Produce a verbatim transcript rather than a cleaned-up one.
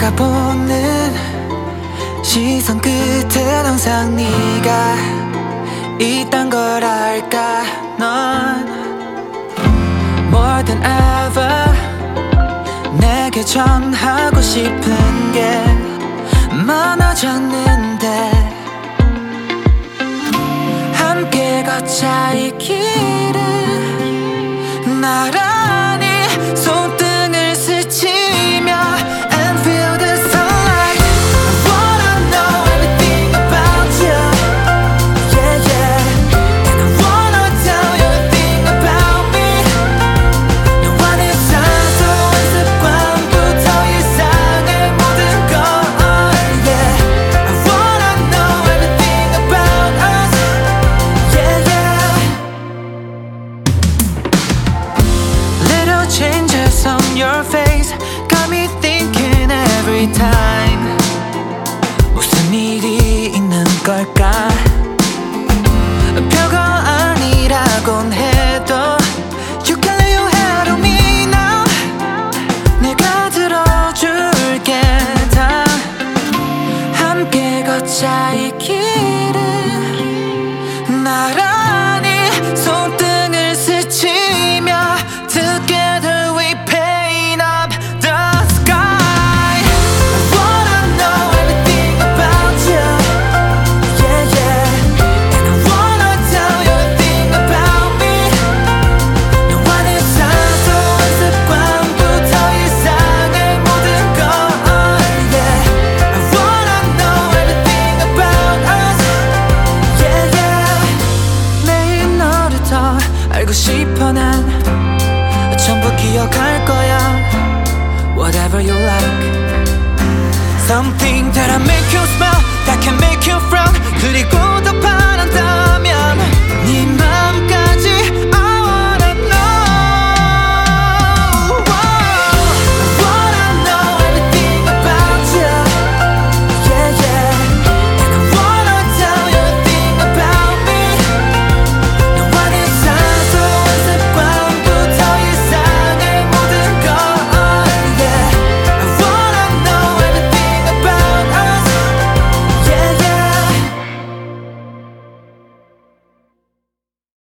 다가보는 시선 끝엔 항상 네가 있단 걸 알까. 넌 more than ever 내게 전하고 싶은 게 많아졌는데 함께 걷자 이 길을 나란히 손등을 스치며 and feel the sunlight. I wanna know everything about you, yeah yeah. And I wanna tell you everything about me. 너와 내 사소한 습관부터 일상의 모든 것, yeah. I wanna know everything about us, yeah yeah. Little changes on your face got me thinking every time. 무슨 일이 있는 걸까. 별거 아니라곤 해도 You can lay your head on me now. 내가 들어줄게 다. 함께 걷자 이 길을 나란히 손등을 스치며 Together we paint up the sky. I wanna know everything about you, yeah yeah. And I wanna tell you everything about me. 너와 내 사소한 습관부터 일상의 모든 것, yeah. I wanna know everything about us, yeah yeah. 매일 너를 더 알고 싶어 난 전부 기억할 거야. Whatever you like. Something that'll make you smile, that can make you feel